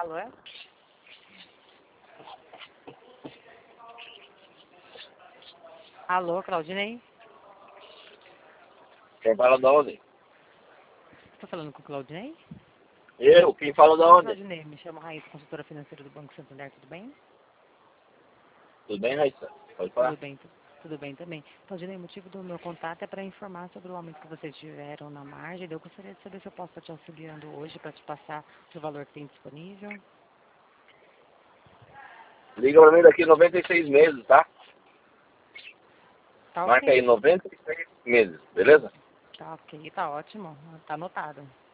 Alô, é? Alô, Claudinei? Quem fala da onde? Tô falando com o Claudinei? Eu? Quem fala da Oi, onde? Claudinei, me chamo Raíssa, consultora financeira do Banco Santander, tudo bem? Tudo bem, Raíssa? Pode falar? Tudo bem também. Claudinei, o motivo do meu contato é para informar sobre o aumento que vocês tiveram na margem. Eu gostaria de saber se eu posso estar te auxiliando hoje para te passar o valor que tem disponível. Liga pra mim daqui 96 meses, tá? Tá Marca aí ok. 96 meses, beleza? Tá ok, tá ótimo. Tá anotado.